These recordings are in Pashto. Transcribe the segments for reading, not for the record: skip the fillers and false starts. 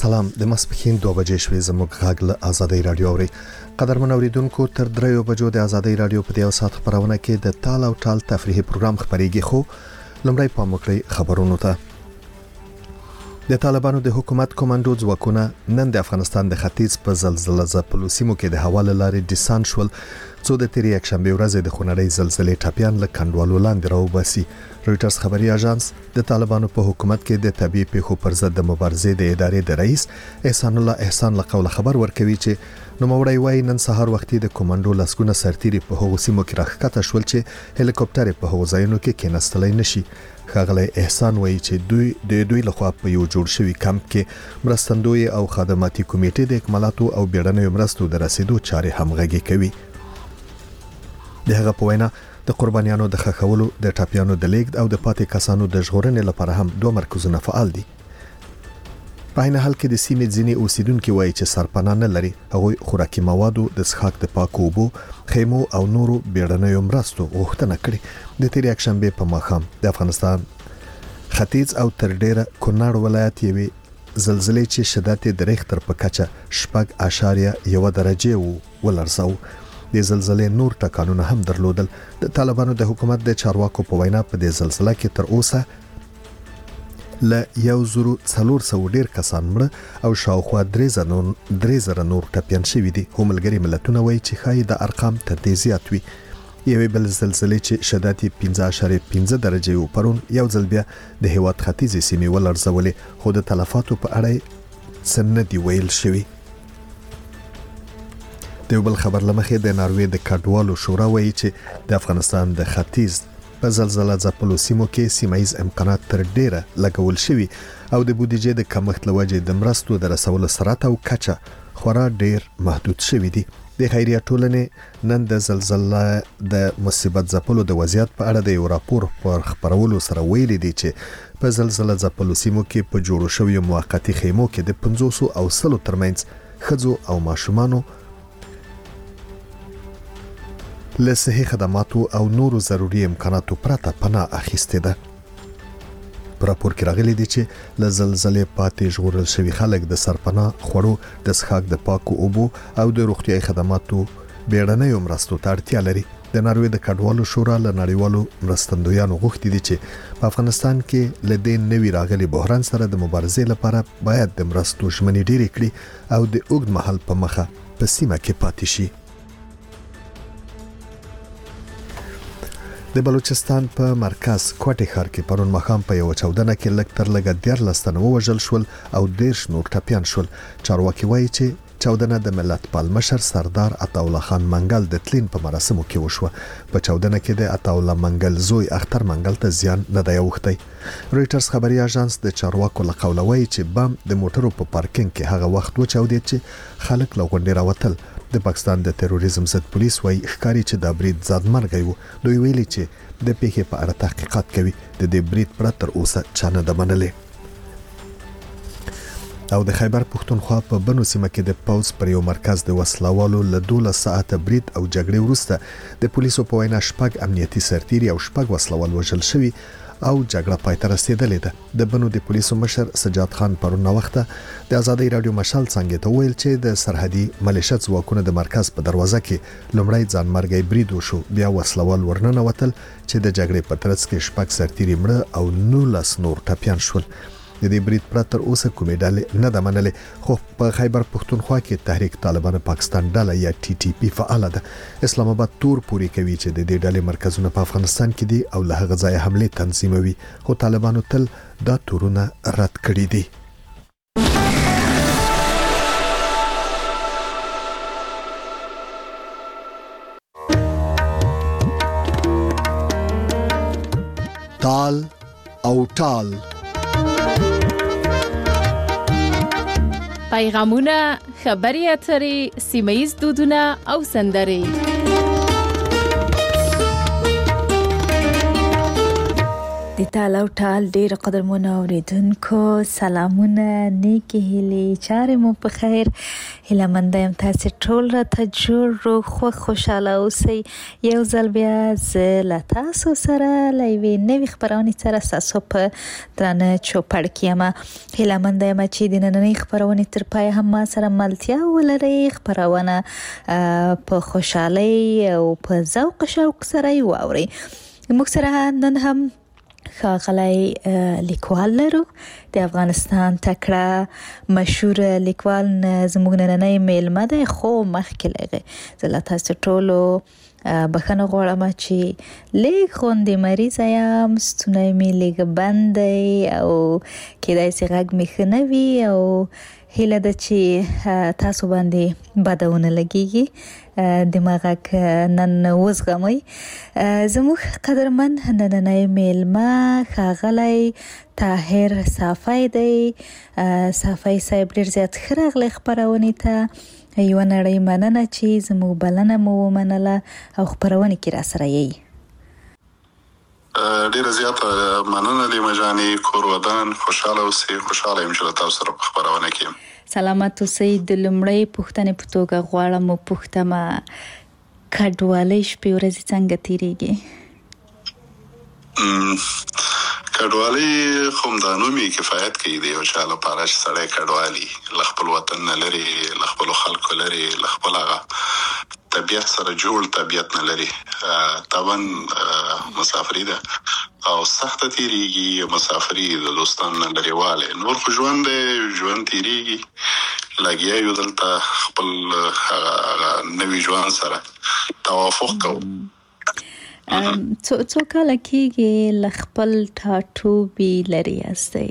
سلام د ماسپښین 2 بجې شوې زموږ غږ له آزادۍ رادیو اوري قدرمن اوریدونکو تر 3 بجو د آزادۍ رادیو په 1 ساعت خبرونه کې د تال او ټال تفریحي پروګرام خبريږي خو لمړی په مکړی خبرونو ته د طالبانو د حکومت کمانډو ځواکونه نن د افغانستان د ختیځ په زلزلې ځپلو سیمو کې د حواله لارې ډیسان شول څو د تیری یکشنبه ورځ د خونړۍ زلزلې ټاپیان له کنډوالو لاندې راوباسي رويټرز خبري اژانس د طالبانو په حکومت کې د طبيعي پیښو پر ضد د مبارزې د ادارې د رئیس احسان الله احسان له قوله خبر ورکوي چې نو موړی وای نن سهار وختي د کمانډو لاسګونه سرتيري په هغو سیمو کې راخکته شول چې هلیکوپټر په هغو ځایونو کې کېناستلای نشي خغلی احسان وایي چې دوی لخوا په یو جوړ شوی کمپ کې مرستندوی او خدماتي کمیټې د اکمالاتو او بیړنیو مرستو د رسیدو چارې همغږي کوي د هغه په وینا د قربانیانو د خخولو د ټاپیانو د لیګ او د پاتې کسانو د ژغورنې لپاره هم 2 مرکزونه فعال دي په عین حال کې د سیمې ځینې اوسیدونکو وایي چې سرپناه نه لري هغه خوراکي موادو د څښاک د پاکو اوبو خیمو او نورو بیړنیو مرستو غوښتنه کړې د تیر یکشنبه په ماښام د افغانستان ختیځ او تر ډیره کونړ ولایت یوې زلزلې چې شدت د ریختر په کچه 4.1 درجه ولرزاو د زلزلې نور ټکانونه هم درلودل د طالبانو د حکومت د چارواکو په وینا په دې زلزلې کې تر اوسه ل 1400 ډیر کسان مړ او شاوخوا 3000 نور ټپيان شوي دي هم ملګری ملتونه وایي چې خای د ارقام تر دې زیات وي یوه بل زلزلې چې شدت 15.5 درجه و پرون یو ځل بیا د هیواد ختیځي سیمې ولرزولې خو د تلفاتو په اړه سند دی ویل شوی د بل خبر لمخې د ناروې د کډوالو شورا وایي چې د افغانستان د ختیځ په زلزلې ځپلو سیمو کې سیمایي امکانات تر ډیره لګول شوی او د بودیجې د کمښت لوجې د مرستو د رسولو سرعت او کچه خورا ډیر محدود شوی دی د خیریه ټولنې نن د زلزلې د مصیبت ځپلو د وضعیت په اړه د یو راپور پر خبرولو سره ویلي دی چې په زلزلې ځپلو سیمو کې په جوړو شوی موقتی خیمو کې د 500 او 100 ترمنځ خځو او ماشومانو له صحي خدماتو او نورو ضروري امکاناتو پرته پناه اخیسته ده پر راپور کې راغلي دي چې له زلزلې پاتې ژغورل شوی خلک د سرپناه خورو د څښاک د پاکو اوبو او د روغتيایي خدماتو بیړنیو مرستو ته اړتیا لري د ناروې د کډوالو شورا له نړیوالو مرستندویانو غوښتي دي چې په افغانستان کې له دې نوي راغلي بحران سره د مبارزې لپاره باید د مرستو شمنې ډېرې کړي او د اوږد مهال په مخه په سیمه کې پاتې شي د بلوچستان په مرکز کوټه ښار کې پرون مخام په یو چاودنه کې لږ تر لږه 14 تنه وژل شول او 10 نور ټپيان شول چارواکي وایي چې چاودنه د ملت پال مشر سردار عطاالله خان منګل د تلین په مراسمو کې وشوه په چاودنه کې د عطاالله منګل زوی اختر منګل ته زیان نه دی اوښتی رويټرز خبري اژانس د چارواکو له قوله وایي چې بم د موټرو په پارکینګ کې هغه وخت وچاودید چې خلک له غونډې راوتل د پاکستان د تروریزم ضد پولیس وایي ښکاری چې د برید ځادمرګي وو دوی ویلي چې د پیښې په اړه تحقیقات کوي د دې برید پر تر اوسه چانه د منلې او د خیبر پښتونخوا په بنو سیمه کې د پاوز پر یو مرکز د وسلوالو له 12 ساعته برید او جګړې وروسته د پولیسو په وینا شپږ امنیتي سرتیري او شپږ وسلوال وژل شوي او جګړه پای ته رسیدلې ده د بنو د پولیسو مشر سجاد خان پرون وخته د آزادۍ رادیو مشال څنګه ته ویل چې د سرحدي ملیشت ځواکونو د مرکز په دروازه کې لومړی ځانمرګي برید وشو بیا وسلوال ورننه وتل چې د جګړې په ترڅ کې شپږ سرتیري مړه او 19 نور ټپيان شول د دې برید پر تر اوسه کومې ډلې نه د منلې خو په خیبر پښتونخوا کې تحریک طالبان پاکستان ډله یا ټي ټي پی فعال ده اسلام آباد تور پوری کوي چې د دې ډلې مرکزونه په افغانستان کې دي او له هغه ځای حمله تنظیموي خو طالبانو تل دا تورونه رد کړی دي تال او ټال پیغامونه خبري اترې سیمایي دودونه او سندرې د د تعالی او ټال ډیر قدرمن اوریدونکو سلامونه نیکی هیلې چارې مو په خیر هیله مند یم تاسو ټول راته جوړ خو خوشاله اوسئ یو ځل بیا زه له تاسو سره له یوې نوې خپرونې سره ستاسو په درانه چوپړ کې یم هیله مند یم چې د نننۍ خپرونې تر پایه هم ما سره ملتیا ولرئ خپرونه په خوشحالۍ او په ذوق شوق سره یې واورئ موږ سره نن هم ښاغلی لیکوال لرو د افغانستان تکړه مشهور لیکوال زموږ نننۍ میلمه دی خو مخکې لغه زه له تاسو ټولو بخښنه غواړم چې لږ غوندې مریضه یم ستونی مې لږ بند دی او کیدای شي غږ مې ښه نه وي او هیله ده چې تاسو باندې بده ونه لګیږي دماغک نن وزغمئ زموږ قدرمن نننۍ میلمه ښاغلی طاهر صافی دی صافی صاحب ډېر زیات ښه راغلی خپرونې ته یوه نړۍ مننه چې زموږ بلنه مو ومنله او خپرونې کې راسره یې ډیره زیاته مننه لیما جانې کور ودان خوشاله اوسئ خوشاله یم چې له تاسو سره په خپرونه کې یم سلامت اوسئ د لومړۍ پوښتنې په توګه غواړم وپوښتم کډوالۍ شپې ورځې څنګه تیریږي کډوالۍ خو د نومي کفایت کوي د یو چا لپاره چې سړی کډوالي له خپل وطن نه لري له خپلو خلکو لري له خپل هغه طبیعت سره جوړ طبیعت نه لري طبعا مسافري ده او سخته تیریږي مسافري د دوستان نه لريواله نور خو ژوند تیریږي لګیا یو دلته خپل نوي ژوند سره توافق کوو څو کاله کېږي له خپل ټاټوبي لرې یاستئ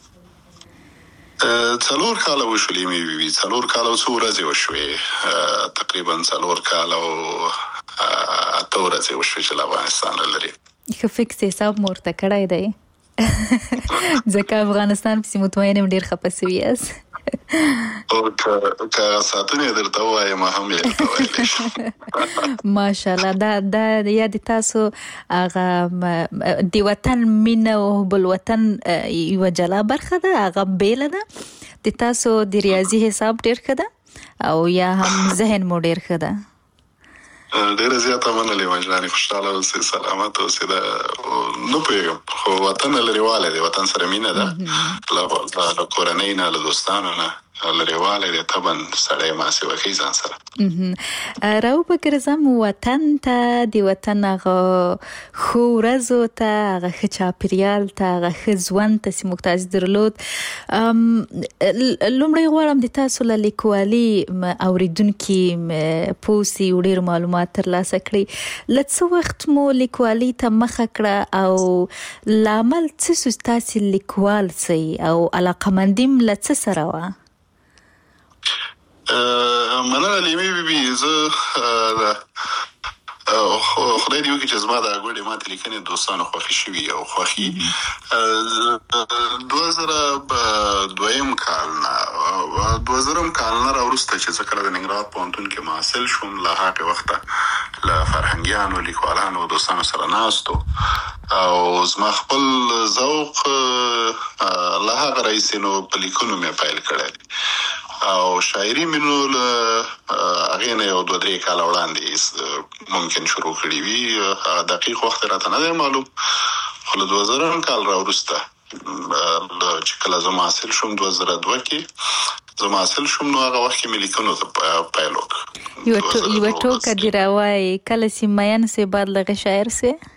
4 کاله وشولې مې وي 4 کاله او 2 ورځې وشوې تقریبا 4 کاله او 8 ورځې وشوې چې له افغانستان لري ښه فکس حساب مو ورته کړی دی ځکه افغانستان پسې مطمئن یم ډېر خفه سوي یاست او که ساعتونه درته ووایم هم یې درته ویلی شم ماشاءالله دا یا د تاسو هغه د وطن مینه او حب الوطن یوه جلا برخه ده هغه بیله ده د تاسو د ریاضي حساب ډېر ښه ده او یا هم ذهن مو ډېر ښه ده ډېره زیاته مننه لیما جانې خوشحاله اوسئ سلامت اوسئ نه پوهېږم خو وطن لرېوالی دی وطن سره مینه ده له کورنۍ نه له دوستانو نه لرېوالی دی طبعا سړی محاسبه کوي ځان سره راوبګرځم وطن ته د وطن هغه ښو ورځو ته هغه ښه چاپېریال ته هغه ښه ژوند ته چې موږ تاسو درلود لومړی غواړم د تاسو له لیکوالي اوریدونکي پوسي او ډېر معلومات ترلاسه کړي له څه وخت مو لیکوالي ته مخه کړه او لامل څه سو تاسو لیکوال سئ او علاقمندیم له څه سره وه مننه لیمې بیبي زه خدای دې وکړي چې زما د ګوډې ماته لیکنې دوستانو خوښې شوي او خوښي 2002 کال نه راوروسته چې زه کله د ننګرهار پوهنتون کې محصل شوم له هغې وخته له فرهنګیانو لیکوالانو او دوستانو سره ناستو او زما خپل ذوق له هغه راهیسې نو په لیکلو مې پیل کړی او شاعري مې نو له هغې نه یو 2-3 کاله وړاندې ممکن شروع کړي وي دقیق وخت راته نه دی معلوم خو له 2000 کال راوروسته چې کله زه محصل شوم 2002 کې زه محصل شوم نو هغه وخت کې مې لیکنو ته پیل وکړ یوه ټوکه دې راوایي کله چې مین سې بعد لغه شاعر سې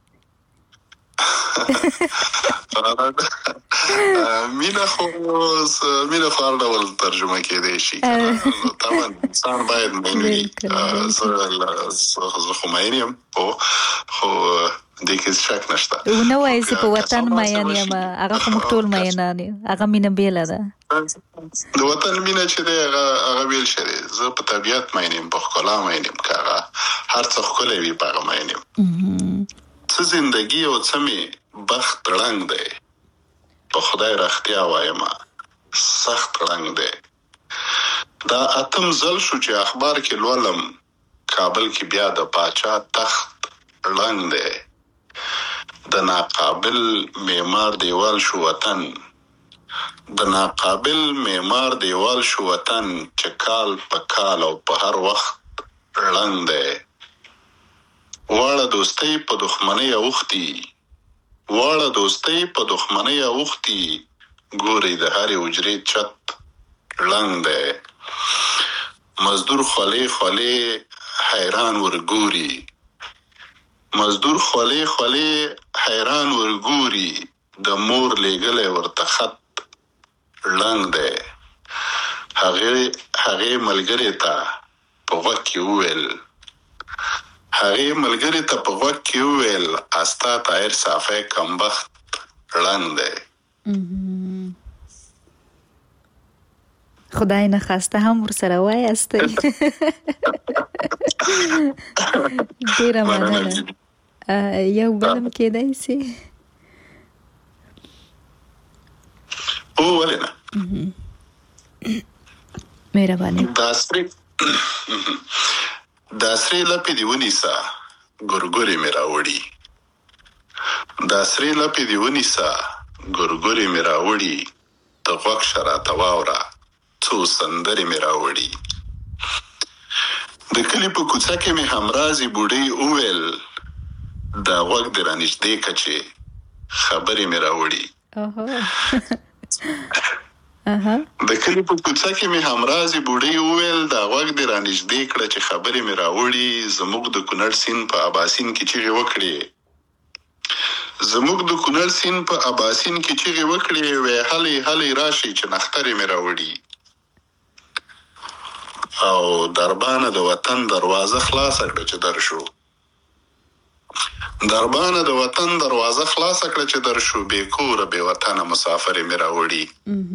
مینه خو هر ډول ترجمه کېدای شي طبعا انسان باید مین وي زه خو مین یم خو دې کې شک نشته ونه وایي چې په وطن مین یم هغه خو موږ ټول مینان یو هغه مینه بیله ده د وطن مینه چې دی هغه بیل شه دی زه په طبیعت مین یم په ښکلا مین یم که هغه هر څه ښکلی وي په هغه مین یم څه زندګي او څه مې بخت ړنګ دی په خدای رښتیا وایم سخت ړنګ دی دا اتم ځل شو چې اخبار کې لولم کابل کې بیا د پاچا تخت ړنګ دی د ناقابل معمار دیوال شو وطن، د ناقابل معمار دیوال شو وطن، چې کال په کال او په هر وخت ړنګ دی. واړه دوستۍ په دښمنۍ اوښتي، واړه دوستۍ په دښمنۍ اوښتي، ګوري د هرې حجرې چت ړنګ دی. مزدور خولې خولې حیران ورګوري، مزدور خولې خولې حیران ورګوري، د مور لېږلی ورته خط ړنګ دی. هغې ملګرې ته په غوږ کې وویل، هغې ملګرې ته په غوږ کې وویل، استا طاهر صافی کمبخت ړنګ دی. خدای نخواسته هم ورسره وایاستئ. ډېره مننه. یو بلم کېدای سي؟ ولې نه، مهرباني. دا سرې لپې دې ونیسه، ګورګورې مې راوړي، دا سرې لپې دې ونیسه، ګورګورې مې راوړي، د غوږ شه راته واوره، څو سندرې مې راوړي. د کلي په کوڅه کې مې همرازې بوډۍ وویل، دا غوږ دې رانږدې که چې خبرې مې راوړي. د کلي په کوڅه کې مې همرازې بوډۍ وویل، دا غوږ دې رانږدې کړه چې خبرې مې راوړي. زموږ د کونړ سیند په اباسین کې چیغې وکړې، زموږ د کونړ سیند په اباسین کې چیغې وکړې، وی هلې هلې راشي چې نخترې مې راوړي. او دربانه د وطن دروازه خلاصه کړه چې درشو، دربانه د وطن دروازه خلاصه کړه چې درشو، بې کوره بې وطنه مسافرې مې راوړي.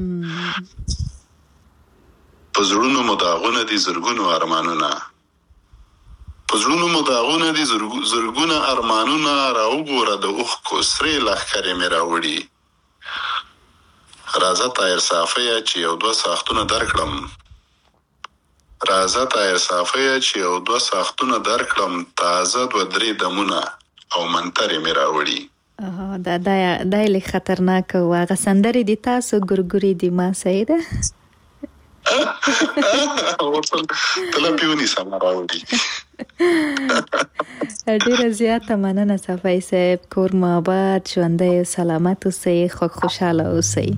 په زړونو مو داغونه دي زرګونو ارمانونه، په زړونو مو داغونه دي زرګونه ارمانونه، راوګوره د اوښکو سرې لښکرې مې راوړي. راځه طاهر صافیه چې یو دوه ساختونه درکړم، راځه طاهر صافیه چې یو دوه ساختونه درکړم، تازه دوه درې دمونه او منترې مې راوړي. دا لږ خطرناک و. هغه سندرې دي تاسو، ګورګورې دي ما سیده. تلپې ونیسه ما راوړي. ډېره زیاته مننه صافی صاحب. کور مو آباد، ژوندی او سلامت اوسئ، خوشحاله اوسئ.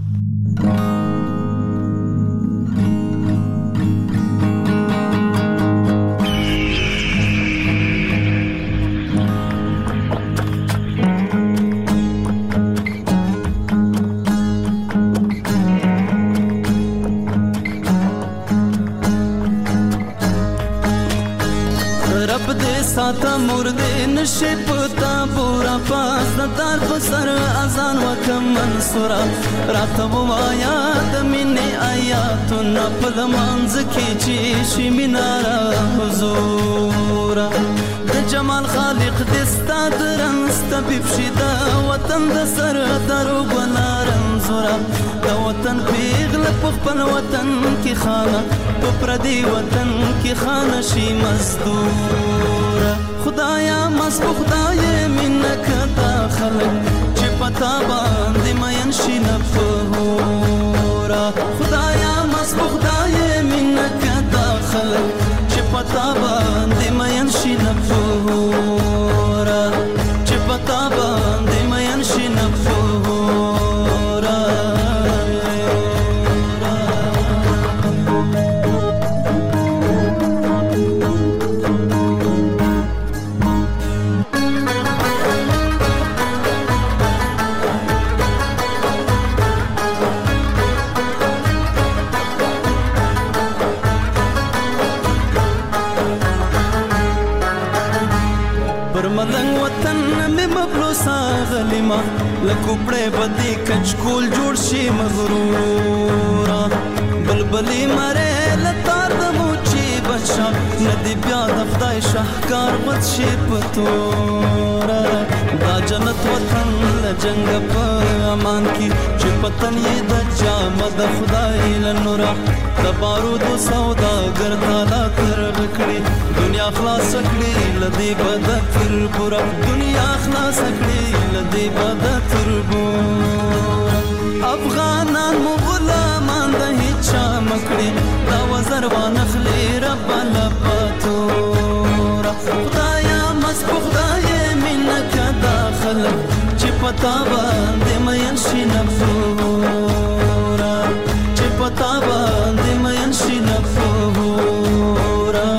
ساتا مرده نشه پتا بورا پاس ندار بسر ازان وکم منصورا راتا بوایا دمینه آیاتونا پدمانز کی چیشی منارا حضورا د جمال خالق دستا درنستا بیفشیدا وطن د سر درو بنارن زورا د وطن پیغل پخپل وطن کی خانه پردی وطن کی خانه شی مزدورا خدایا مست خدای منک داخل چې پتا باندې مین شي نفورا خدایا مست خدای منک داخل چې پتا باندې مین شي نفورا چې پتا باندې مین شي نفورا ملنګ وطن مې مبلوسا غلیما لکوپړې بدی کچکول جوړ شي مغرورا بلبلی مره لتار د موچی بچا ندی بیا د خدای شاهکار بد شي پتورا دا جنت وطن لجنګ په امان کی چې پتن یې د جامد خدای لنورا د بارود سودا ګرځالا تر وکړي دنیا خلاص کړي لدی بد تر بورا دنیا خلاص کړي لدی بد تر بورا افغانان مو غلامان د هیچا مکړي دا وزر وانخلي رب لپاتورا خدایا مسبو خدای منک داخل چې پتا باندې مین شي نفورا چې پتا باندې مین شي نفورا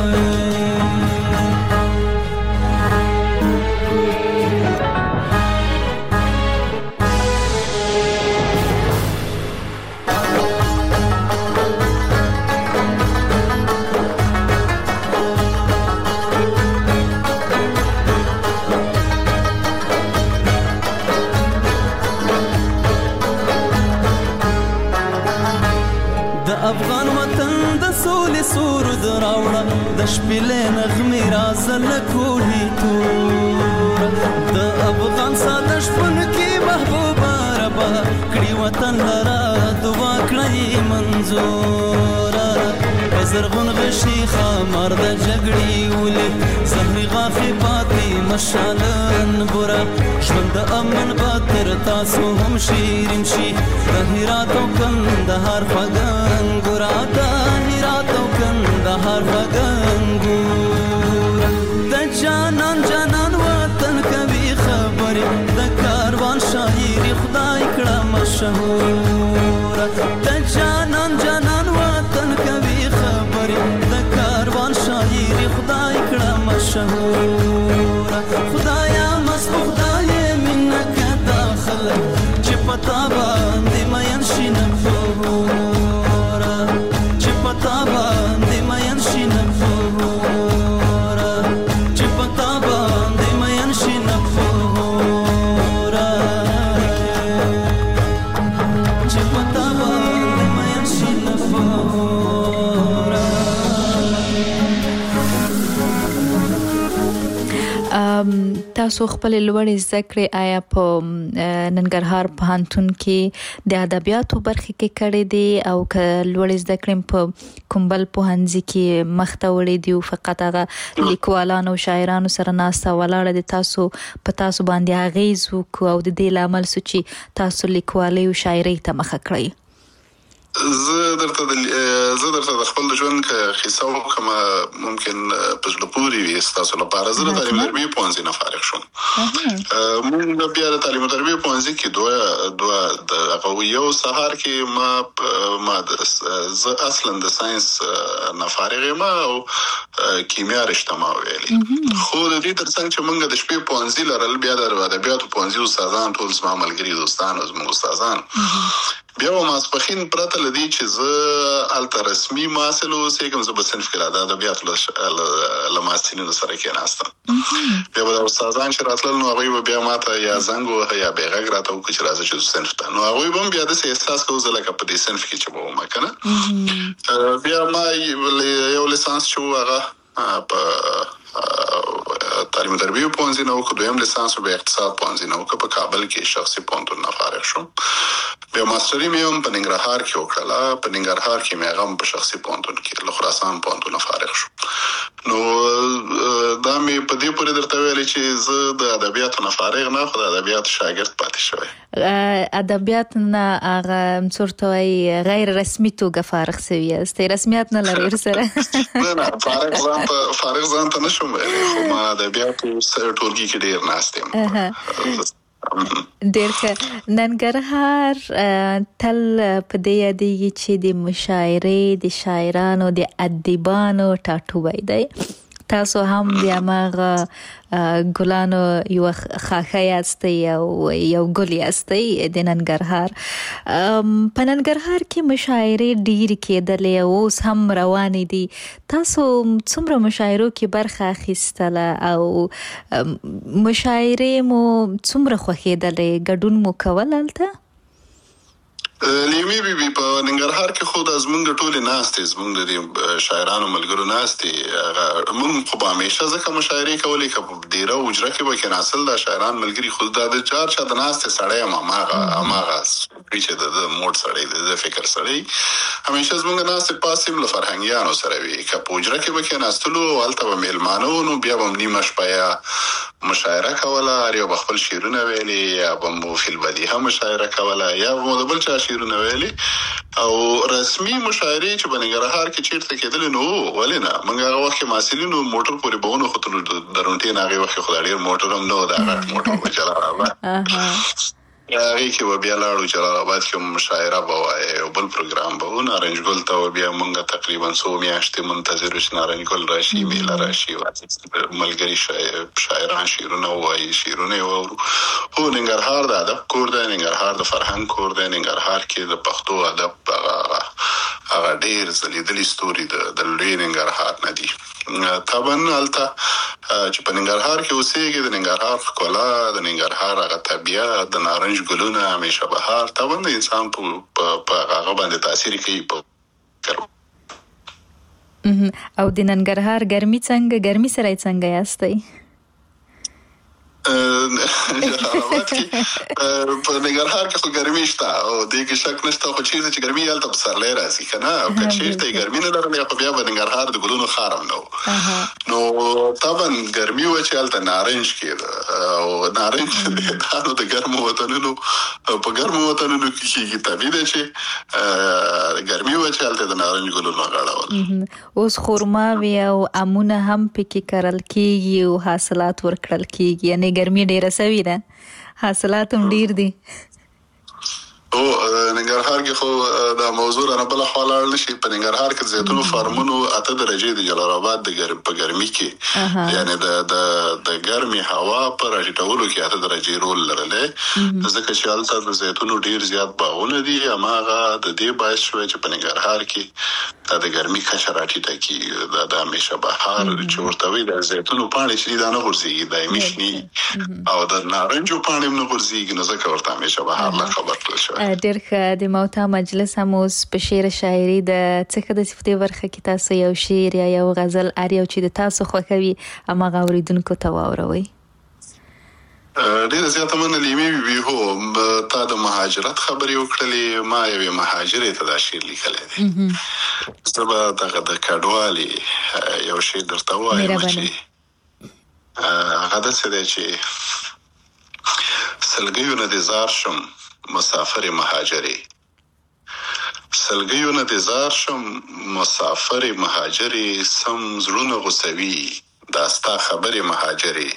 افغان وطن د سولې سرود راوړه د شپېلې نغمې راځه له کوهي تور د افغان ساده شپون کې محبوبه ربه کړي وطن لره دعا کړئ منظوره په زرغون غشي خامار د جګړې ولې زهري غاښې پاتې مشالن بوره ژوند د امن به تر تاسو هم شیرین شي د هرات او کندهار خوږه انګوره د هرات او کندهار خوږه انګوره د جانان جانان وطن کوي خبرې د کاروان شاعري خدای کړه مشهوره د جانان جانان وطن کوي خبرې د کاروان شاعري خدای کړه مشهوره خدایا مسبو خدای منک داخل چې پتا باندې مین شي نفورا چې پتا باندې مین شي نفورا چې پتا باندې مین شي نفورا چې پتا باندې مین شي نفورا تاسو خپل لوړې زده کړې آیا په ننګرهار پوهنتون کې د ادبیاتو برخه کې کړې دي او که لوړې زده کړې په کومبل پوهنځي کې مخته وړې دي او فقط هغه لیکوالانو او شاعرانو سره ناسته ولاړه دي تاسو په تاسو باندې اغیز وکړو او د دې لامل چې تاسو لیکوالۍ او شاعرۍ ته مخه کړئ زه درته د خپل ژوند قصه وکم ممکن په زړه پورې وي تاسو لپاره زه د تعلیم تربیه پوهنځي نه فارغ شوم موږ بیا د تعلیم تربیه پوهنځي کې دوه د یو سهار کې ما زه اصلا د ساينس نه فارغ یم او کیمیا رشته ما ویلي خو د دې ترڅنګ چې موږ د شپې پوهنځي لرل بیا د ادبیاتو پوهنځي استادان ټول زما ملګري دوستان او زموږ استادان بیا ماسپخین پرته لدی چې زه الته رسمي ماسل اوسېږم زه به صنف کې د ادبیاتو له ماسټرینو سره کېناستم بیا به استادان چې راتلل نو هغوی به بیا ماته یا زنګ ووهه یا بېغږ راته وکړه چې راځه چې صنف ته نو هغوی به هم بیا داسې احساس کوو زه لکه په دې صنف کې چې به وم که نه بیا ما یو لیسانس چې و هغه په تعلیم تربیه پوهنځي نه وکړو دویم لیسانس به اقتصاد پوهنځي نه وکړو په کابل کې شخصي پوهنتون نه فارغ شوم بیا ماستري مې هم په ننګرهار کې وکړله په ننګرهار کې مې هغه هم په شخصي پوهنتون کې له خراسان پوهنتون نه فارغ شوم نو دا مې په دې پورې درته ویلي چې زه د ادبیاتو نه فارغ نه خو د ادبیاتو شاګرد پاتې شوی ادبیات نه هغه څورته غیر رسمي توګه فارغ شوی یاست رسمیت نه لري ورسره نه فارغ ځان ته نشم ویلی خو ما ادبیاتو ټولګي کې ډېر ناست یم ډېر ښه ننګرهار تل په دې یادېږي چې د مشاعرې د شاعرانو د ادیبانو ټاټوبی دی تاسو هم د هماغه ګلانو یو خاخه یاستئ او یو ګل یاستئ د ننګرهار په ننګرهار کې مشاعرې ډېرې کېدلې اوس هم روانې دي تاسو څومره مشاعرو کې برخه اخیستله او مشاعرې مو څومره خوښېدلې ګډون مو کول هلته لیمي بي په ننګرهار کې خو د زمونږ ټولې ناستې زمونږ د شاعرانو ملګرو ناستې موږ خو به همیشه ځکه مشاعرې کولې که په ډېره حجره کې به کېناستل د شاعران ملګري خو دا د چار چا د ناستې سړی یم هماغه چې د موډ سړی د فکر سړی همیشه زمونږ ناس پاسیم له فرهنګیانو سره وي که په حجره کې به کېناستلو هلته به میلمانه وو نو بیا به نیمه شپه یا مشاعره کوله هر یو به خپل شعرونه ویلي یا به مو فی البدیهه مشاعره کوله یا به مو د بل چا شعرونه ویلي او رسمي مشاعرې چې په ننګرهار کې چیرته کېدلې نو ولې نه موږ هغه وخت کې محصلینو موټر پورې به ونښتلو د رونټین هغې وخت کې خو دا ډېر موټر هم نه و دا غټ موټر به جلال آباد هغې کې به بیا لاړو جلال آباد کې مشاعره به وایي او بل پروګرام به و نارنج ګل ته به بیا موږ تقریبا 100 میاشتې منتظر وو چې نارنج ګل راشي میله راشي ملګري شاعران شعرونه ووایي شعرونه یې واورو هو ننګرهار د ادب کور دی ننګرهار د فرهنګ کور دی ننګرهار کې د پښتو ادب هغه ډېر ځلېدلي ستوري د لوی ننګرهار نه دي طبعا هلته چې په ننګرهار کې اوسېږي د ننګرهار ښکلا د ننګرهار هغه طبیعت د نارنج ګلونه همیشه بهار طبعا د انسان په هغه باندې تاثیر کوي او د ننګرهار ګرمي سره څنګه یاستئ؟ جلالآباد کې په ننګرهار کې خو ګرمي شته او دې کې شک نشته خو چیرته چې ګرمي هلته پسرلی راځي که نه او که چیرته یې ګرمي نه لرلی خو بیا به ننګرهار د ګلونو ښار هم نه و نو طبعا ګرمي وه چې هلته نارنج کېده او نارنج دا نو د ګرمو وطنونو په ګرمو وطنونو کې کېږي طبیعي ده چې ګرمي وه چې هلته د نارنج ګلونو غړول اوس خرماوې او امونه هم پکې کرل کېږي او حاصلات ورکړل کېږي یعنې ګرمي ډیره سوي ده حاصلات هم ډیر دي او ننګرهار کې خو دا موضوع رانه بله خوا لاړ نشي په ننګرهار کې د زیتونو فارمونو 8 درجې د جلال آباد په ګرمي کې یعنی د ګرمي هوا په راټیټولو کې 8 درجې رول لرلی ځکه چې هلته د زیتونو ډیر زیات باغونه دي هماغه د دې باعث شوی چې په ننګرهار کې دا د ګرمي کچه راټیټه کېږي دا د همیشه بهار چې ورته وایي د زیتونو پاڼې چې دي دا نه غورځېږي دایمي شنې او د نارنجو پاڼې هم نه غورځېږي نو ځکه ورته همیشه بهار لقب ورکړل شوی ډېر ښه د موتا مجلس هم اوس په شعر شاعري د څه د صفتې برخه کې تاسو یو شعر یا یو غزل هر یو چې د تاسو خوښوي هماغه اورېدونکو ته واوروئ ډېره زیاته مننه لیمې بي هو تا د مهاجرت خبرې وکړلې ما یوې مهاجرې ته دا شعر لیکلی دی زه به دغه د کډوالي یو شعر درته ووایم چې هغه داسې دی چې سلګیو نه دې زار شم مسافر مهاجرې سلګیو نه دې زار شم مسافر مهاجرې سم زړونه غوسوي دا ستا خبرې مهاجرې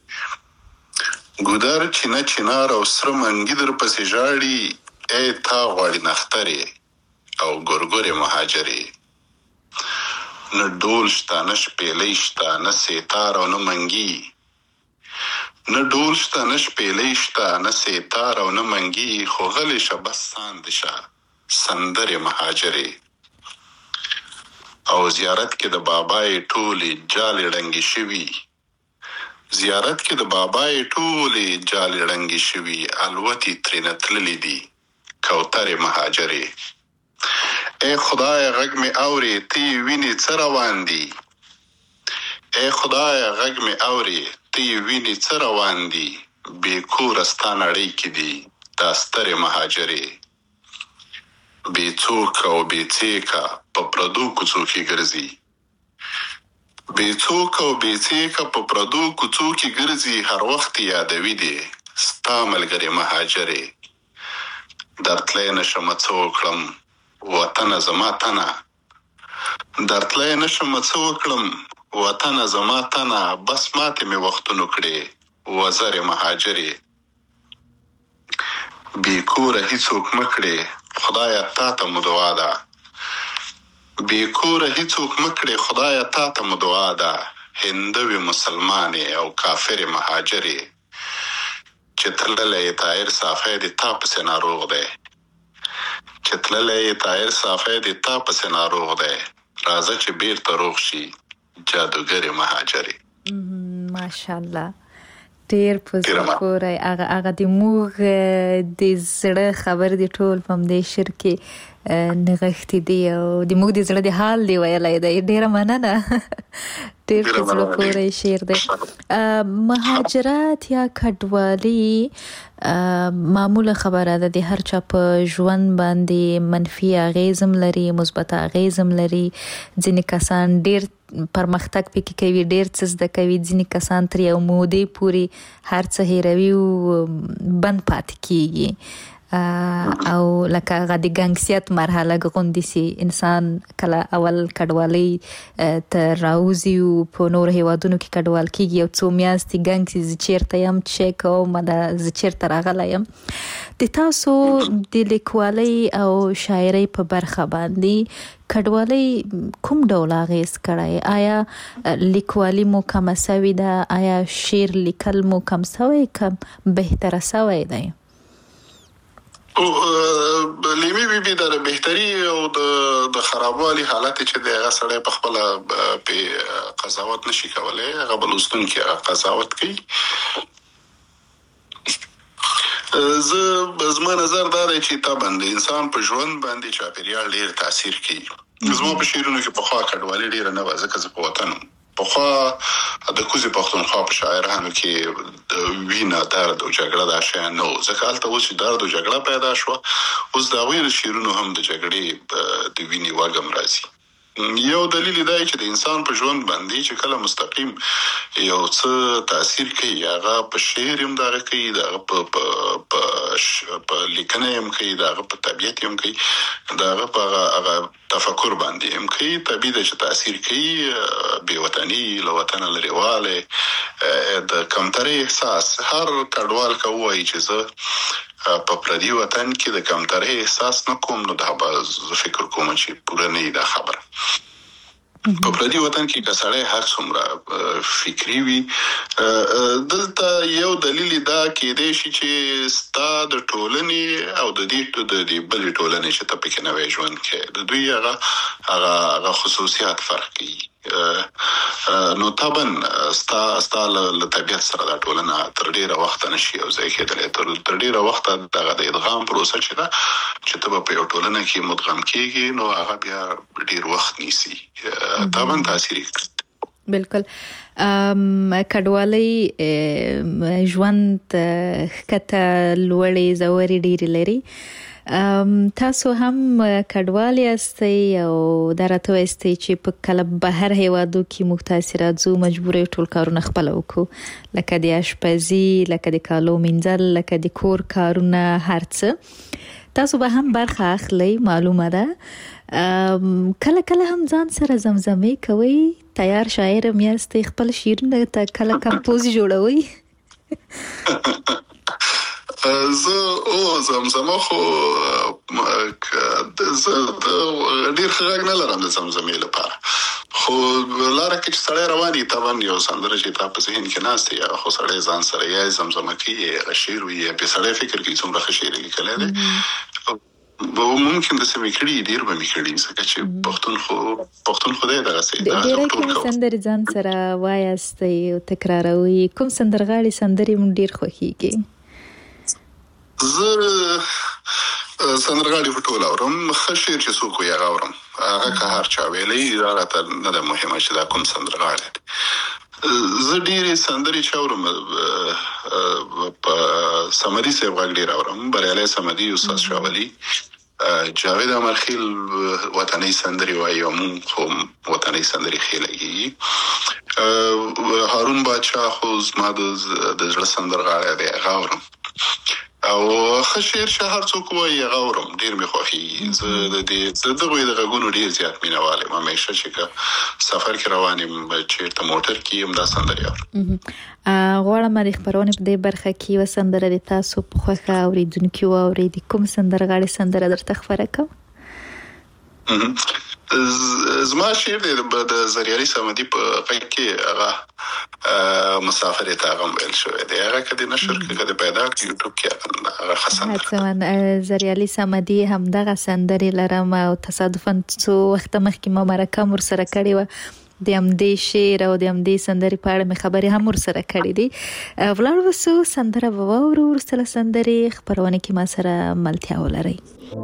ګودر چینه چنار او سره منګي در پسې ژاړي ای تا غواړي نخترې او ګورګورې مهاجرې نه ډول شته نه شپېلۍ شته نه سیتار او نه منګي نه ډول شته نه شپېلۍ شته نه سیتار او نه منګي خو غلی شه بس ساندې شه سندرې مهاجرې او زیارت کې د بابای ټولې جالې ړنګې شوي زیارت کې د بابای ټولې جالې ړنګې شوي الوتې ترېنه تللې دي کوترې مهاجرې ای خدای غږ مې اورې ته یې وینې څه روان دي ای خدای غږ مې اورې ته یې وینې څه روان دي بې کوره ستا نړۍ کې دي دا سترې مهاجرې بې څوکه او بې څیکه په پردو کوڅو کې ګرځي بې څوکه او بې څیکه په پردو کوڅو کې ګرځي هر وخت یادوي دي ستا ملګرې مهاجرې درتلی نشمه څه وکړم وطنه زما تنه درتلی نشمه څه وکړم وطنه زما تنه بس ماتې مې وختونو کړې وزرې مهاجرې بې کوره هیڅوک مه کړې خدایه تا ته مو دعا ده بې کوره هیڅوک مه کړې خدایه تا ته مو دعا ده هندوې مسلمانې او کافرې مهاجرې چې تللی طاهر صافی د تا پسې ناروغ دی چې تللی طاهر صافی د تا پسې ناروغ دی راځه چې بیرته روغ شي جادوګرې مهاجرې ماشاءالله ډیر پوزکورای هغه د موږ د زړه خبر دی ټول په دې شعر کې نغښتې دی او د موږ د زړه د حال دی ویلای دی. ډیره مننه. ډیر پوزکورای شعر دی. مهاجرت یا کډوالي معموله خبره ده د هر چا په ژوند باندې منفي اغیزم لري، مثبت اغیزم لري. ځینې کسان ډیر پرمختګ پکې کوي، ډیر څه زده کوي، ځینې کسان تر یو مودې پورې هر څه هیروي او بند پاتې کیږي او لکه هغه د ګنګسیت مرحله غوندې سي انسان کله اول کډوالي ته راوځي او په نور هیوادونو کې کډوال کیږي او څو میاشتې ګنګسي چیرته يم چک او مده چیرته راغلی يم. د تاسو د لیکوالۍ او شاعرۍ په برخه باندې کډوالۍ کوم ډول اغیز کړی؟ آیا لیکوالي مو کم سوي ده؟ آیا شعر لیکل مو کم سوي کم بهتره سوي دی؟ لیمي بي د بهتري او د خرابوالي حالت چې د هغه سره په خپل په قضاوت نشي کولای، هغه بلوستون کې قضاوت کوي. زما نظر دا دی چې طبعا د انسان په ژوند باندې چاپیریال ډیر تاثیر کوي. زما په شعرونو کې په خوا کډوالي ډیر نه وځه که زه په وطن په خوا د کوزي پښتونخوا په شاعرانو کې وینا درد او جګړه دا شی نه و، ځکه هلته اوس چې درد او جګړه پیدا شوه اوس د هغوی د شعرونو هم د جګړې د وینې وږم راځي. یو دلیل دی چې د انسان په ژوند باندې چې کله مستقیم یو څه تاثیر کوي هغه په شعر هم دغه کوي، دغه په لیکنه هم کوي، دغه په طبیعت هم کوي، دغه په هغه تفکر باندې هم کوي. طبیعي ده چې تاثیر کوي. بې وطني، له وطنه لرېوالی، د کمترۍ احساس. هر کډوال که ووایي چې زه په پردي وطن کې د کمترۍ احساس نه کوم، نو دا به زه فکر کوم چې پوره نه وي دا خبره. په پردي وطن کې که سړی هر څومره فکري وي، دلته یو دلیل دا کېدی شي چې ستا د ټولنې او د دې بلې ټولنې چې ته پکې نوی ژوند کوې د دوی هغه خصوصیات فرق کوي. نو طبعا ستا له طبیعت سره دا ټولنه تر ډیره وخته نشي یو ځای کېدلی. تر ډیره وخته دغه د ادغام پروسه چې ده چې ته به په یو ټولنه کې مدغم کېږي نو هغه بیا ډیر وخت نیسي. طبعا تاثیر کوي. بالکل. کډوالۍ ژوند ښکته لوړې ژورې ډېرې لري. تاسو هم کډوال یاستئ او دا راته وایستئ چې په کله بهر هیوادو کې موږ تاسې راځو مجبور یو ټول کارونه خپله وکړو، لکه د اشپزي، لکه د کالو مینځل، لکه د کور کارونه، هر څه. تاسو به هم برخه اخلئ، معلومه ده. کله کله هم ځان سره زمزمې کوئ؟ تیار شاعر هم یاستئ، خپل شعرونه ته کله کمپوز جوړوئ؟ زمزمه خو زه ډیر ښه غږ نه لرم د زمزمې لپاره، خو لاره کې چې سړی روان وي طبعا یو سندره چې تا په ذهن کې ناست وي هغه خو سړی ځان سره یا زمزمه کوي یا هغه شعر وي یا پې سړی فکر کوي څومره ښه شعر یې لیکلی دی. ممکن داسې مې کړي، ډېر به مې کړي، ځکه چې پښتون خو دی دغسې ډېرې کومې سندرې ځان سره وایاستئ او تکراروئ؟ کوم سندرغاړي سندرې مو ډېر خوښېږي؟ زه سندرغاړي خو ټول اورم، ښه شعر چې څوک وایي هغه اورم، هغه که هر چا ویلی دا راته نه ده مهمه چې دا کوم سندرغاړی دی. زه ډېرې سندرې چې اورم په صمدي صاحب غږ ډېر اورم، بریالی صمدي، استاد شاه ولي، جاوید امرخیل وطنۍ سندرې وایي او مونږ خو وطنۍ سندرې ښې لګېږي. هارون بادشاه خو زما د زړه سندرغاړی دی، هغه اورم. او ښه شعر چې هر څوک وایي هغه اورم، ډېر مې خوښېږي. زه د دغوی د غږونو ډېر زیات مینهوال یم، همیشه چې که سفر کې روان یم چېرته موټر کې یم دا سندرې اورم. غواړم د خپرونې په دې برخه کې یوه سندره د تاسو په خوښه اورېدونکي واورئ. د کوم سندرغاړي سندره درته خپره کوم؟ زما شعر دی د زریالي صمدي په غږ کې هغه مسافر ته هغه ویل شوی دی، هغه که د نشر کې که د پیدا کړي یوټیوب کې هغه ښه سندره ده. زریالي صمدي همدغه سندرې لرم او تصادفاً څو وخته مخکې ما مرکه ورسره کړې وه د امدې شعر او د امدې سندرې په اړه مې خبرې هم ورسره کړې دي. ولاړ وسو سندره وورو ورسره سندرې خبرونه کې ما سره ملتیا ولري.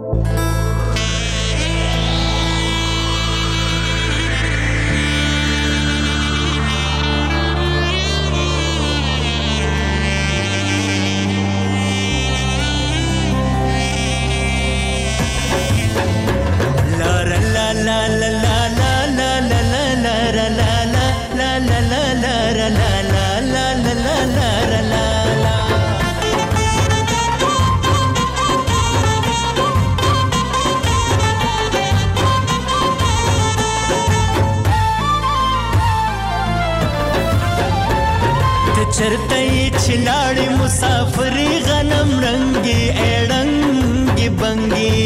چرته چلاړې مسافرې غنم رنگي اړنګي بنګي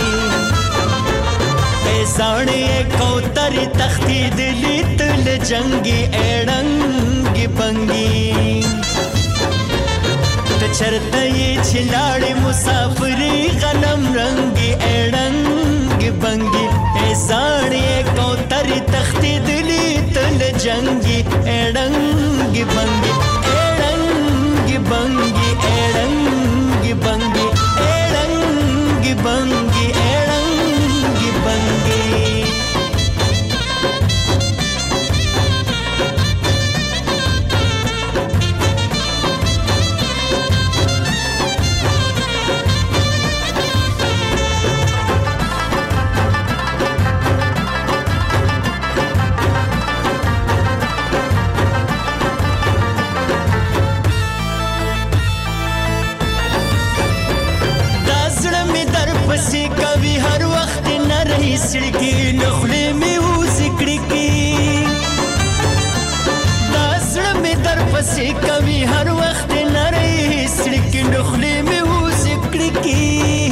زاړې کوترې تختې دلې تل جنگي اړنګي بنګي چرته چلاړې مسافرې غنم رنگي اړنګي بنګي زاړې کوترې تختې دلې تل جنگي اړنګي بنګي bangi erangi bangi erangi bangi erangi bangi سړکی نخلې مې وزکړې کی دا زړه مې در پسې کوي هر وخت نری سړکی نخلې مې وزکړې کی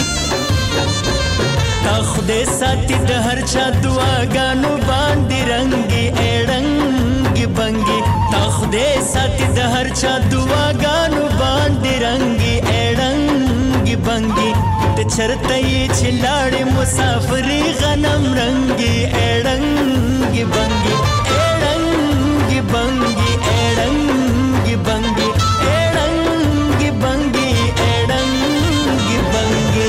تا خدای ساتي د هر چا دعاګانو باندې رنگي اړنګي بنګي تا خدای ساتي د هر چا دعاګانو باندې رنگي اړنګي بنګي چرته چلاړې مسافرې غنم رنگي اړنګي بنګي اړنګي بنګي اړنګي بنګي اړنګي بنګي اړنګي بنګي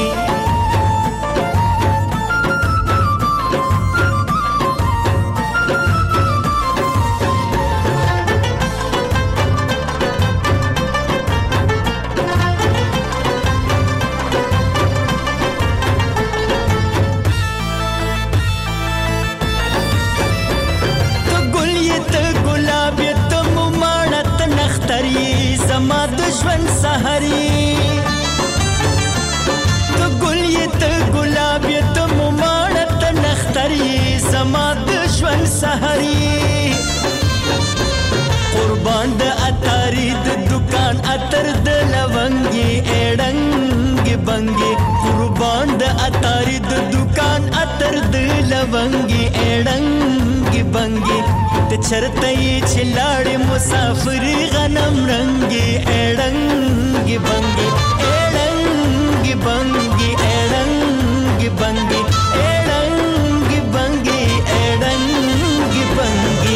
زما د ژوند سحري ته ګل یې ته ګلاب یې ته مماڼه ته نختر یې زما د ژوند سحري قربان د اتاري د دکان اتر د لونګي اړنګي بنګي قربان د اتاري د دکان اتر د لونګي اړنګي بنګي چرته چلاړې مسافرې غنم رنگي اړنګي بنګي اړنګي بنګي اړنګي بنګي اړنګي بنګي اړنګي بنګي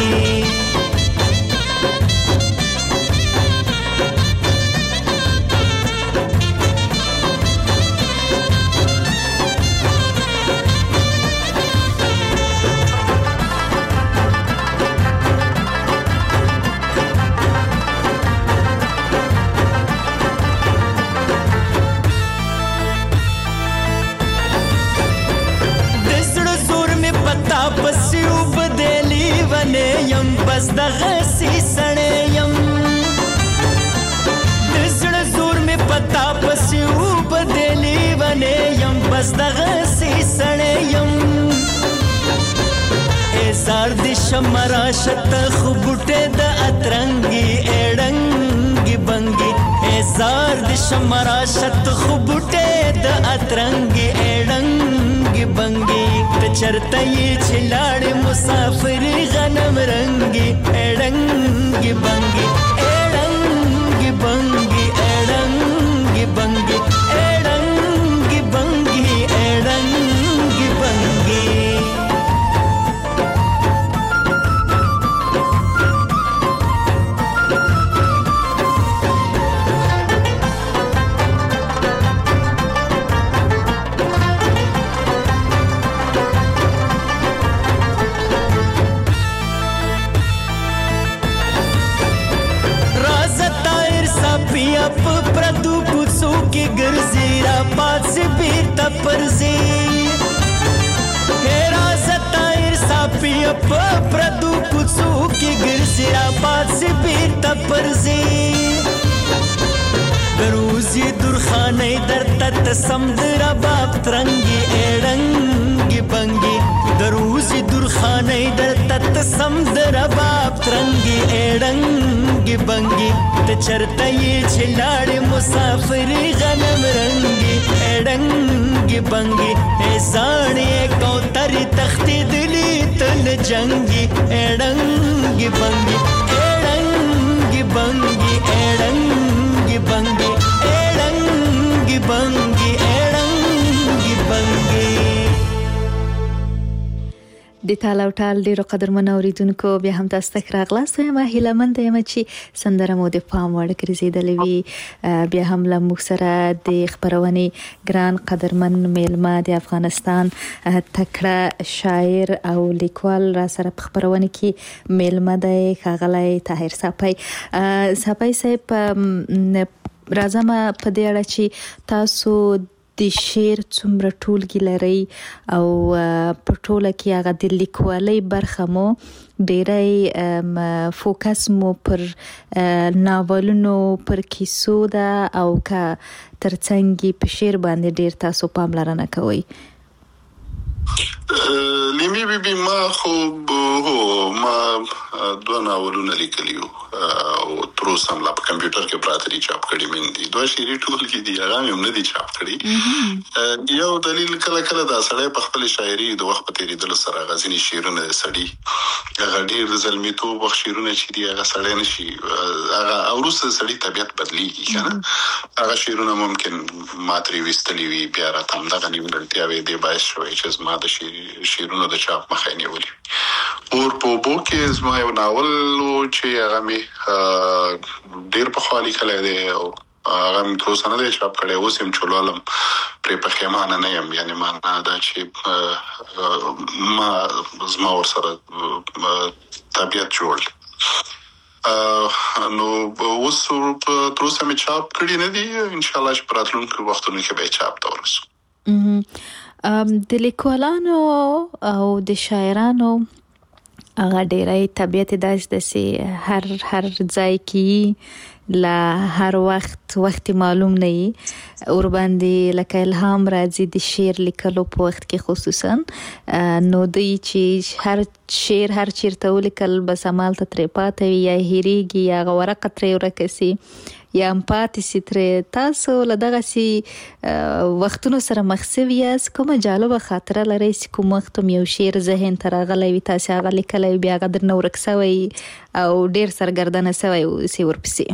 بس دغه سي سړی يم د زړه زور مې پتا پسې وبدلې ونې يم بس دغه سي سړی يم زار د شمرا شت خو بوټه د اترنګي اړنګي بنګي زار د شمرا شت خو بوټه د اترنګي اړنګي بنګي ته چرته چلاړې مسافرې غنم رنگي اړنګي بنګي اړنګي بنګي اړنګي بنګي اړنګي بنګي اړنګي بنګي په پردو کوڅو کې ګرځي را پاتې بیرته پرځي هرا ستایر صافي په پردو کوڅو کې ګرځي را پاتې بیرته پرځي دروزی درخانه در تت سمدر باب ترنگی ایڑنگی بنگی دروزی درخانه در تت سمدر باب ترنگی ایڑنگی بنگی تچرتای چلاڑ مسافر غنم رنگی ایڑنگی بنگی ایسانی کوتری تختی دلی تل جنگی ایڑنگی بنگی ایڑنگی بنگی ایڑنگی بنگی ایڑنگی بنگی ایڑنگی بنگی د تالاو ټال ډیرو قدرمنو اوریدونکو بیا هم تاسو ته راغلاست یم هیله مند یم چې سندره مو د پام وړ ګرځیدلې وي بیا هم له موږ سره د خبرونې ګران قدرمن میلمه د افغانستان تکړه شاعر او لیکوال را سره په خبرونه کې میلمه دی ښاغلی طاهر صافی صاحب راځم په دې اړه چې تاسو د شعر څومره ټولګي لري او په ټوله کې هغه د لیکوالۍ برخه مو ډېری فوکس مو پر ناولونو پر کیسو ده او که ترڅنګ په شعر باندې ډېر تاسو پاملرنه کوئ لیمی بی ما خوب ما دو ناولونه لیکلیو او تر اوسه هم لا په کمپیوټر کې پراته دي چاپ کړي مې دي دوه شعري ټولګي دي هغه هم نه دي چاپ کړي یو دلیل کله کله دا سړی په خپل شاعري د وخت په تیریدلو سره غزنی شعرونه سړي هغه ډېر د زلمیتوب وخت شعرونه چې دي هغه سړی نشي هغه اوروسه سړي طبيعت بدلیږي کنه هغه شعرونه ممکن ماتري وستلی وي بیا راته همدغه نیمګړتیا وي دی باعث شوی چې زما د شعرونو د چاپ مخه نیولې اور په بو کې زما یو ناول چې هغه می ډېر په خالي کله دی او هغه تر اوسه نه دی چاپ کړی اوس هم چولالم پرې پښیمانه نه یم یعنی معنا دا چې ما زما ورسره طبیعت جوړ نو اوس تر اوسه مې چاپ کړی نه دی ان شاء الله چې په راتلونکو وختونو کې به چاپ ته ورسو د لیکوالانو او د شاعرانو هغه ډېری طبیعت داسې هر ځای کې لا هر وخت معلوم نه وي اور باندې لکه الهام راځي د شعر لیکلو په وخت کې خصوصا نو دوی چې هر شعر هر چیرته ولیکل بس عمل ته ترې پاتې وي یا هېرېږي یا هغه ورقه ترې ورکه سي یا هم پاتې سي ترې تاسو له دغسې وختونو سره مخ سوي یاست کومه جالبه خاطره لرئ چې کوم وخت هم یو شعر ذهن ته راغلی وي تاسې هغه لیکلی بیا هغه درنه ورک سوی او ډېر سرګردنه سوی اوسې ورپسې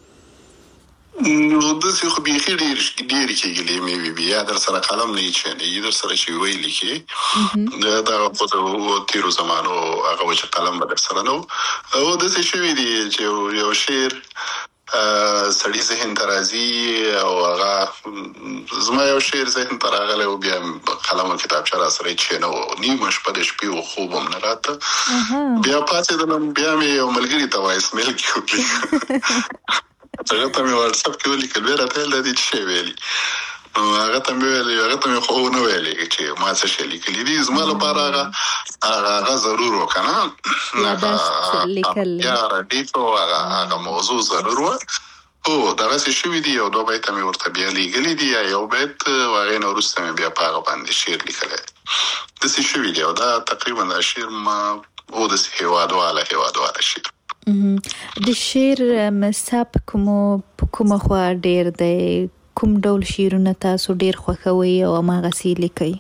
نو داسې خو بیخي ډېرې کېږي مې بیا در سره قلم نه یې چینی در سره چې ویلي کې دغه په تېرو زمانو هغه و چې قلم به در سره نه و او داسې شوي دي چې یو شعر سړي ذهن ته راځي او هغه زما یو شعر ذهن ته راغلی و بیا قلم او کتابچه را سره یې چینه و نیمه شپه د شپې و خوب هم نه راته بیا پاڅېدلم بیا مې یو ملګري ته وایس میل کې وکړي هغه ته مې واټساپ کې ولیکل بیا راته ویل دا دې څه شی ویلي هغه ته مې خو ونه ویلې چې ما څه شی لیکلي دي زما لپاره هغه ضرور و که نه یا ردیف و هغه موضوع ضرور و هو دغسې شوي دي یو دوه بیته مې ورته بیا لیکلي دي یا یو بیت هغې نه وروسته مې بیا په هغه باندې شعر لیکلی دی داسې شوي دي او دا تقریبا دا شعر ما داسې هېوادواله شعر د شعر سبک کومه خوا ډېر دی کوم ډول شعرونه تاسو ډېر خوښوئ او هماغسې لیکئ